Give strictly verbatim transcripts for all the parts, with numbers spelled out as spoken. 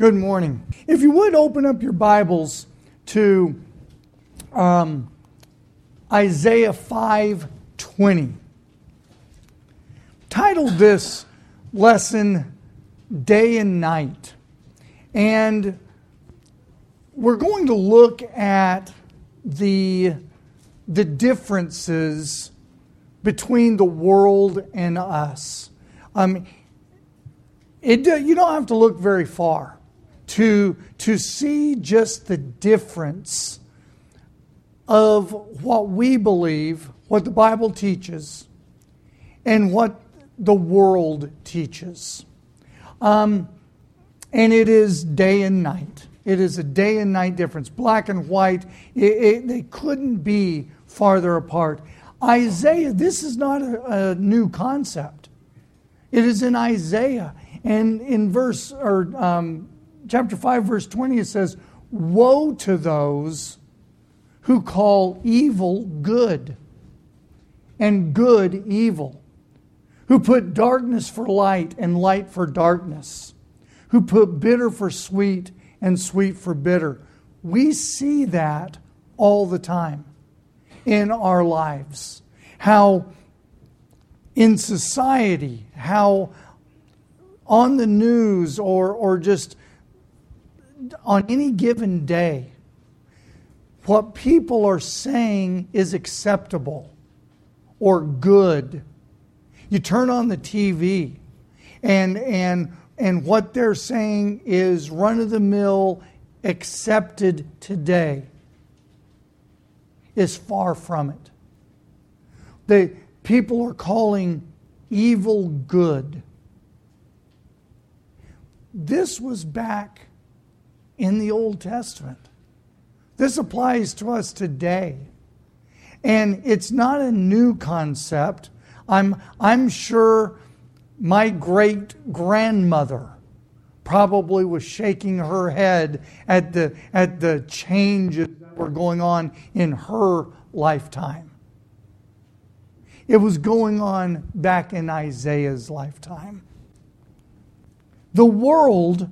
Good morning. If you would open up your Bibles to um, Isaiah five twenty. Titled this lesson, Day and Night. And we're going to look at the, the differences between the world and us. Um, it, you don't have to look very far to, to see just the difference of what we believe, what the Bible teaches, and what the world teaches. Um, and it is day and night. It is a day and night difference. Black and white, it, it, they couldn't be farther apart. Isaiah, this is not a, a new concept. It is in Isaiah. And in verse, or um, chapter five, verse twenty, it says, "Woe to those who call evil good, and good evil, who put darkness for light and light for darkness, who put bitter for sweet and sweet for bitter." We see that all the time in our lives. How in society, how on the news or, or just on any given day, what people are saying is acceptable or good. You turn on the T V and and and what they're saying is run-of-the-mill, accepted today, is far from it. The people are calling evil good. This was back in the Old Testament. This applies to us today. And it's not a new concept. I'm, I'm sure my great-grandmother probably was shaking her head at the, at the changes that were going on in her lifetime. It was going on back in Isaiah's lifetime. The world,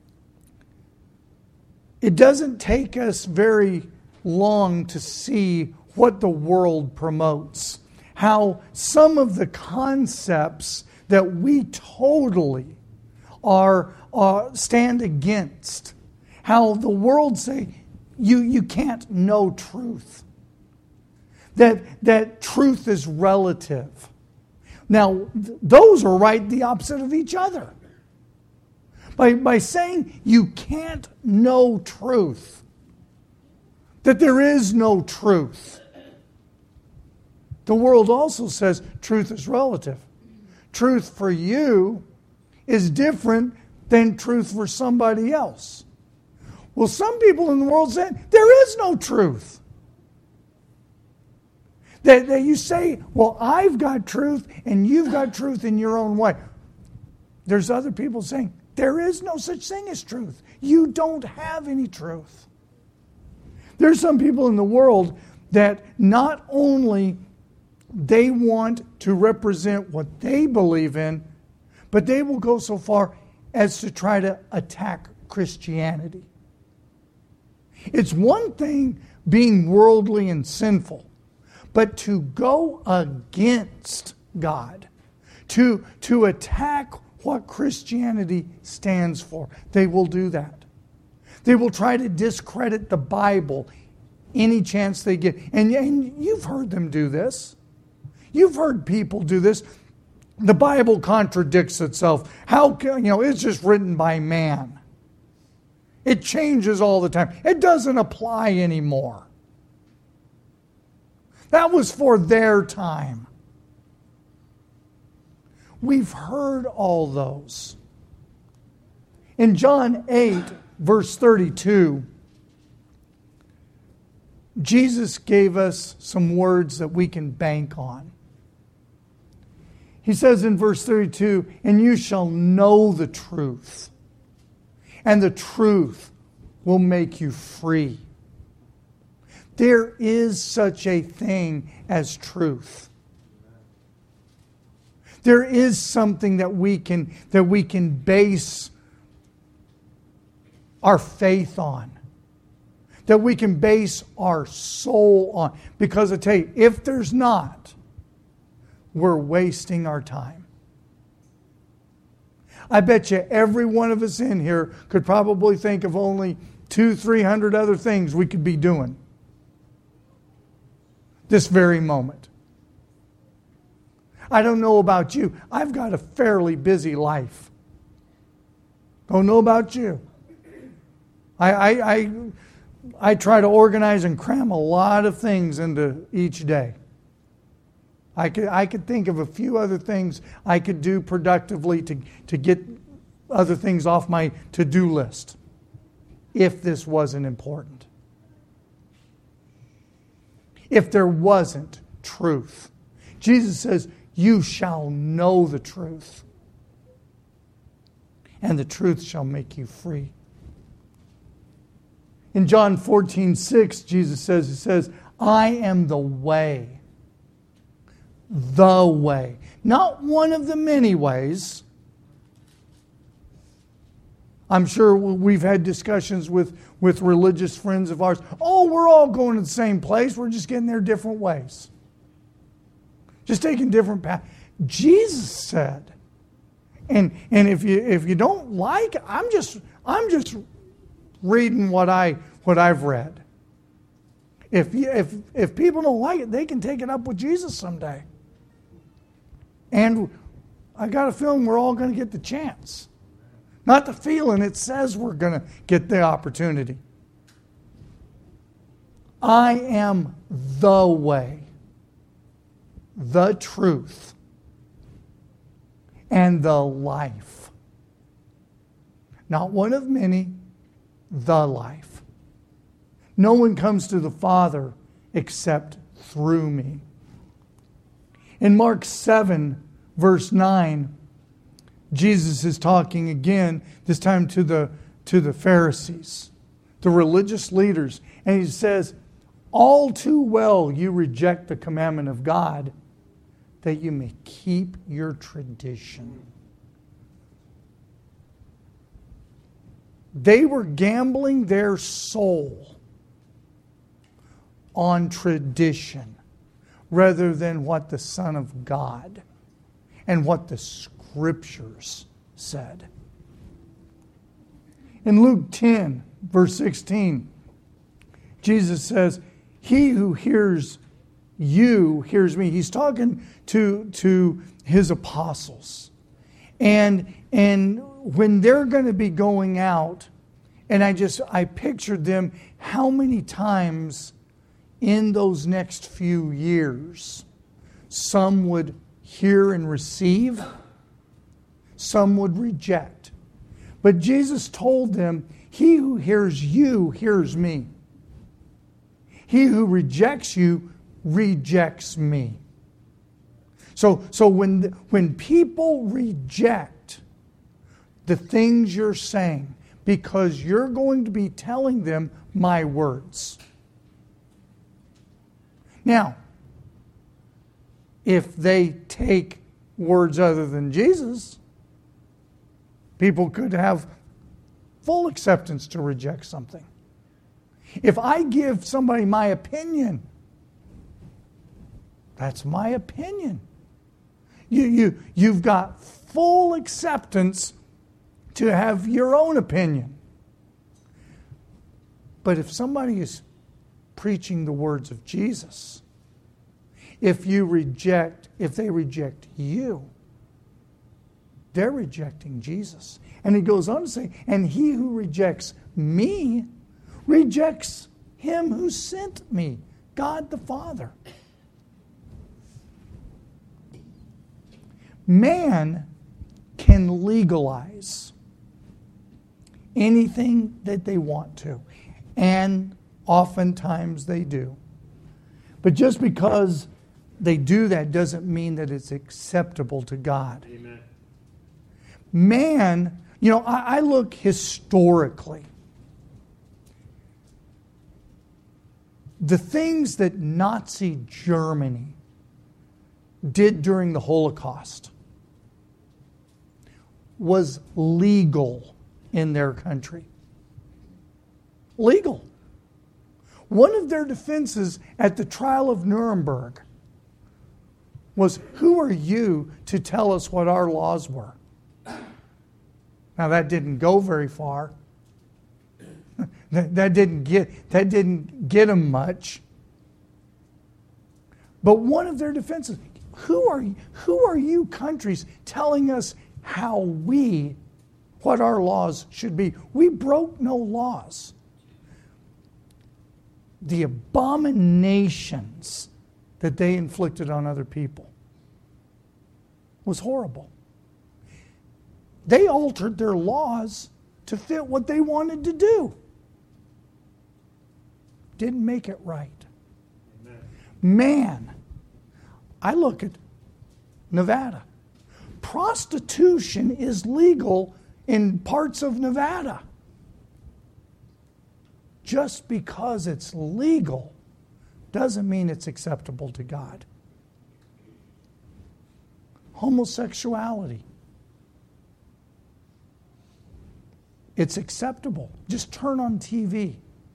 it doesn't take us very long to see what the world promotes. How some of the concepts that we totally are uh, stand against. How the world say, you, you can't know truth. That, that truth is relative. Now, th- those are right the opposite of each other. By, by saying you can't know truth, that there is no truth, the world also says truth is relative. Truth for you is different than truth for somebody else. Well, some people in the world say there is no truth. That, that you say, well, I've got truth and you've got truth in your own way. There's other people saying, there is no such thing as truth. You don't have any truth. There's some people in the world that not only they want to represent what they believe in, but they will go so far as to try to attack Christianity. It's one thing being worldly and sinful, but to go against God, to, to attack what Christianity stands for, they will do that. They will try to discredit the Bible any chance they get. And, and you've heard them do this. You've heard people do this. The Bible contradicts itself. How can, you know, it's just written by man. It changes all the time. It doesn't apply anymore. That was for their time. We've heard all those. In John eight, verse thirty-two, Jesus gave us some words that we can bank on. He says in verse thirty-two, "And you shall know the truth, and the truth will make you free." There is such a thing as truth. There is something that we can that we can base our faith on, that we can base our soul on. Because I tell you, if there's not, we're wasting our time. I bet you every one of us in here could probably think of only two, three hundred other things we could be doing this very moment. I don't know about you. I've got a fairly busy life. Don't know about you. I, I, I, I try to organize and cram a lot of things into each day. I could, I could think of a few other things I could do productively to, to get other things off my to-do list if this wasn't important. If there wasn't truth. Jesus says, you shall know the truth, and the truth shall make you free. In John fourteen six, Jesus says, He says, I am the way. The way. Not one of the many ways. I'm sure we've had discussions with, with religious friends of ours. Oh, we're all going to the same place. We're just getting there different ways. Just taking different paths. Jesus said, and, and if you if you don't like it, I'm just I'm just reading what I what I've read. If you, if if people don't like it, they can take it up with Jesus someday. And I got a feeling we're all going to get the chance. Not the feeling, it says we're going to get the opportunity. I am the way, the truth, and the life. Not one of many, the life. No one comes to the Father except through me. In Mark seven, verse nine, Jesus is talking again, this time to the, to the Pharisees, the religious leaders. And He says, all too well you reject the commandment of God, that you may keep your tradition. They were gambling their soul on tradition rather than what the Son of God and what the Scriptures said. In Luke ten, verse sixteen, Jesus says, he who hears you hears me. He's talking to, to His apostles. And, and when they're going to be going out, and I just, I pictured them how many times in those next few years, some would hear and receive, some would reject. But Jesus told them, he who hears you hears me. He who rejects you rejects me. So, so when, when people reject the things you're saying, because you're going to be telling them my words. Now, if they take words other than Jesus, people could have full acceptance to reject something. If I give somebody my opinion, that's my opinion. You, you, you've got full acceptance to have your own opinion. But if somebody is preaching the words of Jesus, if you reject, if they reject you, they're rejecting Jesus. And He goes on to say, and he who rejects me rejects Him who sent me, God the Father. Man can legalize anything that they want to, and oftentimes they do. But just because they do that doesn't mean that it's acceptable to God. Amen. Man, you know, I, I look historically. The things that Nazi Germany did during the Holocaust was legal in their country. legal. One of their defenses at the trial of Nuremberg was, who are you to tell us what our laws were? Now that didn't go very far. that, that didn't get that didn't get them much. But one of their defenses, who are you, who are you countries telling us how we, what our laws should be? We broke no laws. The abominations that they inflicted on other people was horrible. They altered their laws to fit what they wanted to do. Didn't make it right. Amen. Man, I look at Nevada. Prostitution is legal in parts of Nevada. Just because it's legal doesn't mean it's acceptable to God. Homosexuality. It's acceptable. Just turn on T V.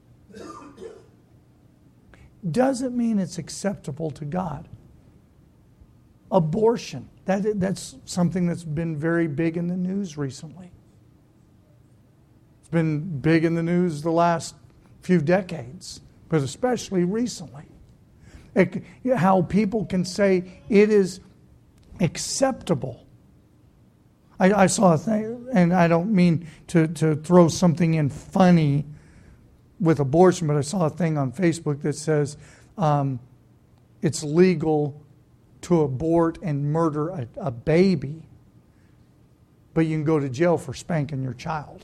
Doesn't mean it's acceptable to God. Abortion. That, that's something that's been very big in the news recently. It's been big in the news the last few decades, but especially recently. It, how people can say it is acceptable. I, I saw a thing, and I don't mean to, to throw something in funny with abortion, but I saw a thing on Facebook that says um, it's legal to abort and murder a, a baby, but you can go to jail for spanking your child.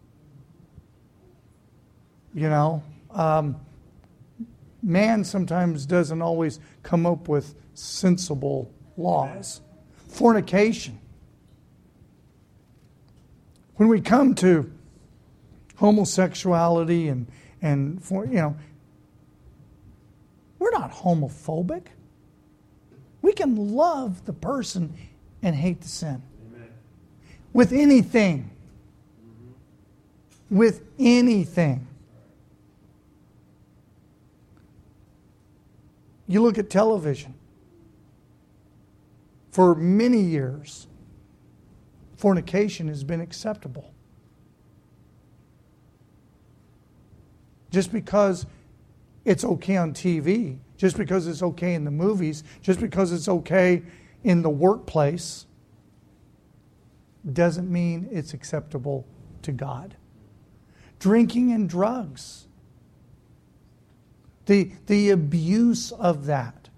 You know, um, man sometimes doesn't always come up with sensible laws. Fornication. When we come to homosexuality and, and for, you know, we're not homophobic. We can love the person and hate the sin. Amen. With anything. Mm-hmm. With anything. You look at television. For many years, fornication has been acceptable. Just because it's okay on T V, just because it's okay in the movies, just because it's okay in the workplace, doesn't mean it's acceptable to God. Drinking and drugs. The, the abuse of that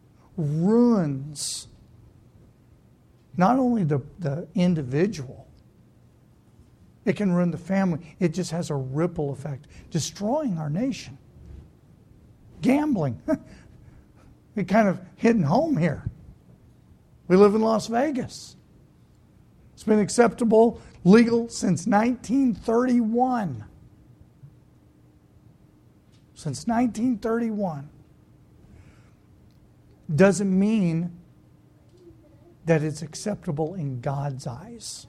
ruins not only the, the individual, it can ruin the family. It just has a ripple effect, destroying our nation. Gambling. It kind of hitting home here. We live in Las Vegas. It's been acceptable, legal since nineteen thirty-one. Since nineteen thirty-one. Doesn't mean that it's acceptable in God's eyes.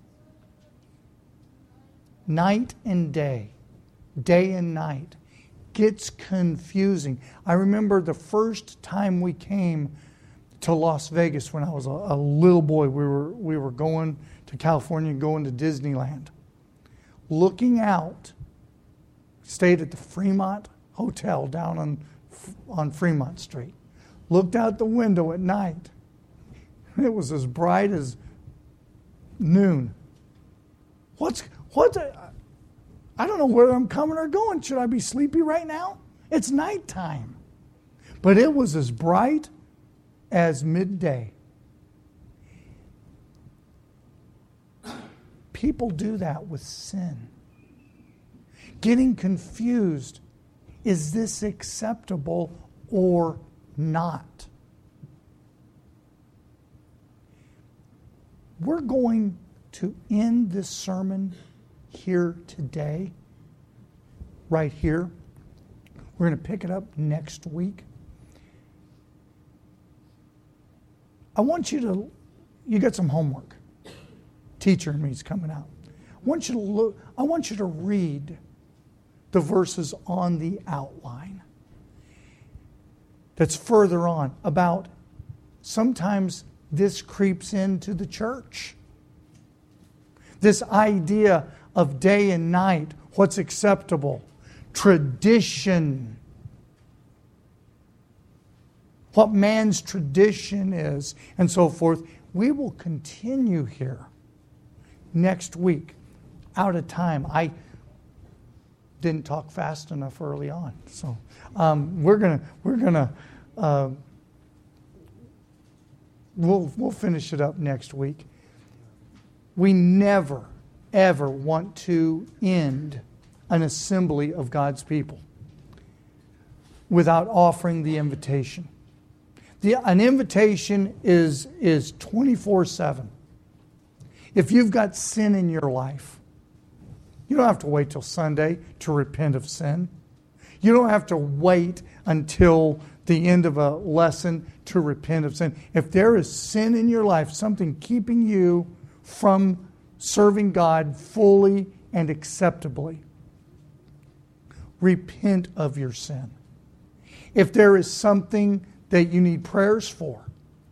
Night and day, day and night, gets confusing. I remember the first time we came to Las Vegas when I was a, a little boy. We were we were going to California and going to Disneyland. Looking out, stayed at the Fremont Hotel down on on Fremont Street. Looked out the window at night. It was as bright as noon. What's what? I don't know where I'm coming or going. Should I be sleepy right now? It's nighttime. But it was as bright as midday. People do that with sin. Getting confused. Is this acceptable or not? We're going to end this sermon here today, right here. We're going to pick it up next week. I want you to, you got some homework. Teacher and me's coming out. I want you to look, I want you to read the verses on the outline. That's further on about sometimes this creeps into the church. This idea of day and night, what's acceptable, tradition, what man's tradition is, and so forth. We will continue here next week. Out of time. I didn't talk fast enough early on, so um, we're gonna we're gonna uh, we'll we'll finish it up next week. We never ever want to end an assembly of God's people without offering the invitation. The, an invitation is is twenty-four seven. If you've got sin in your life, you don't have to wait till Sunday to repent of sin. You don't have to wait until the end of a lesson to repent of sin. If there is sin in your life, something keeping you from serving God fully and acceptably, repent of your sin. If there is something that you need prayers for,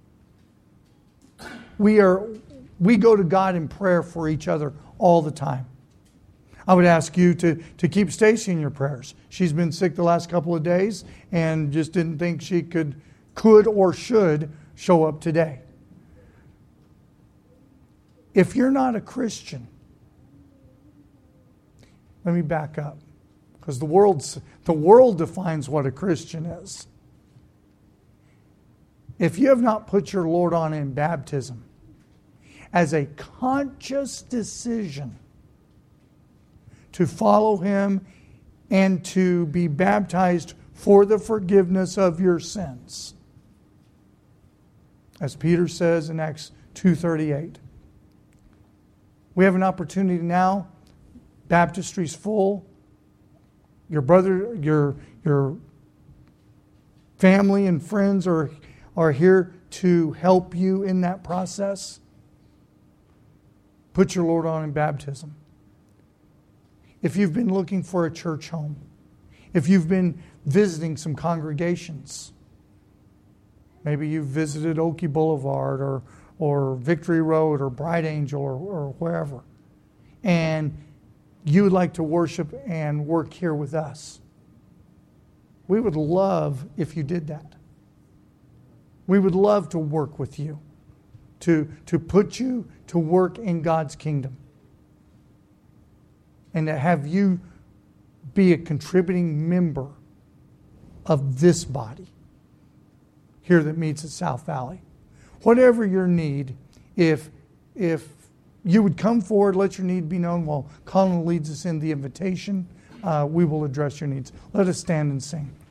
we are we go to God in prayer for each other all the time. I would ask you to, to keep Stacy in your prayers. She's been sick the last couple of days and just didn't think she could, could or should show up today. If you're not a Christian, let me back up. Because the world's, the world defines what a Christian is. If you have not put your Lord on in baptism as a conscious decision to follow Him and to be baptized for the forgiveness of your sins, as Peter says in Acts two thirty-eight. We have an opportunity now. Baptistry's full. Your brother, your, your family and friends are, are here to help you in that process. Put your Lord on in baptism. If you've been looking for a church home, if you've been visiting some congregations, maybe you've visited Oakey Boulevard or, or Victory Road or Bright Angel or, or wherever, and you would like to worship and work here with us, we would love if you did that. We would love to work with you, to, to put you to work in God's kingdom, and to have you be a contributing member of this body here that meets at South Valley. Whatever your need, if if you would come forward, let your need be known while Colin leads us in the invitation, uh, we will address your needs. Let us stand and sing.